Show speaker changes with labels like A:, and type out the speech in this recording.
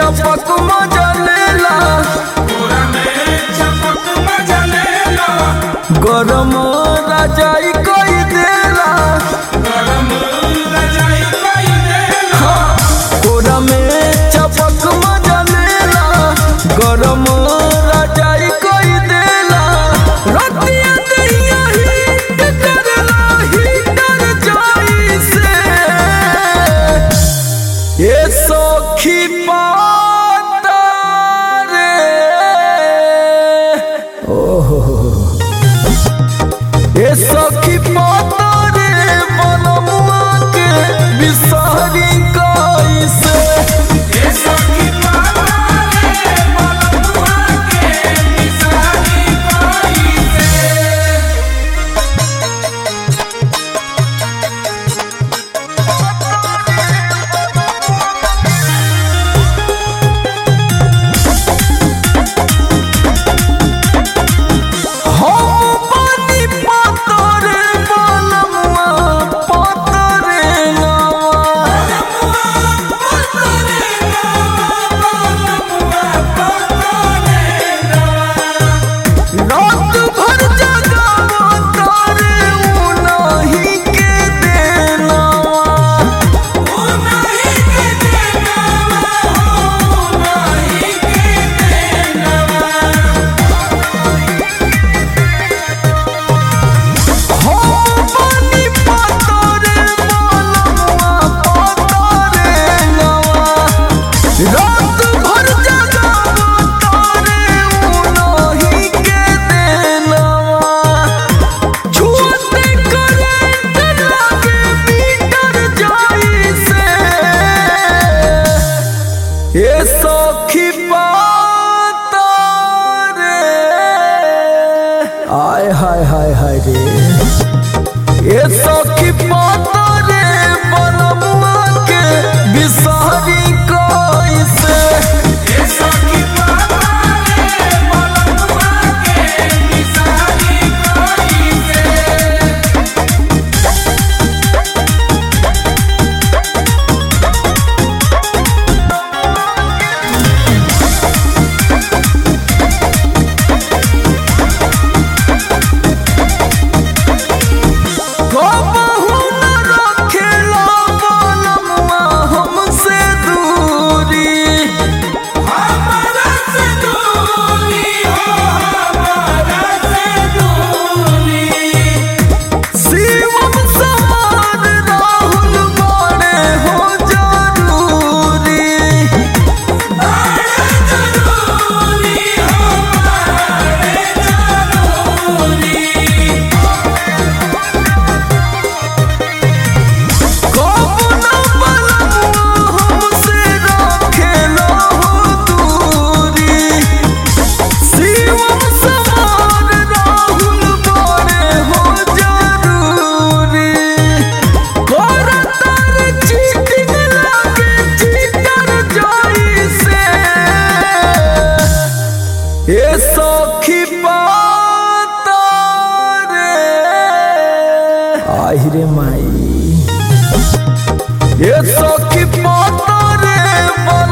A: चपक मजा लेला गरम रजाई कोई देला कोरा में चपक मजा लेला गरम रजाई कोई देला रतिया दैया हिट करला हिटर जाई से ये सखी पाता रे ये सखी पाता रे बनमुआ के बिसारी कैसे ये सखी पाता रे बनमुआ के बिसारी कैसे ये सखी पाता रे आय हाय हाय हाय रे ये सखी पाता रे बनमुआ के बिसारी कैसे ये सखी पाता रे बनमुआ के बिसारी कैसे ये सखी पाता रे आहिरे माई ये सखी पाता रे।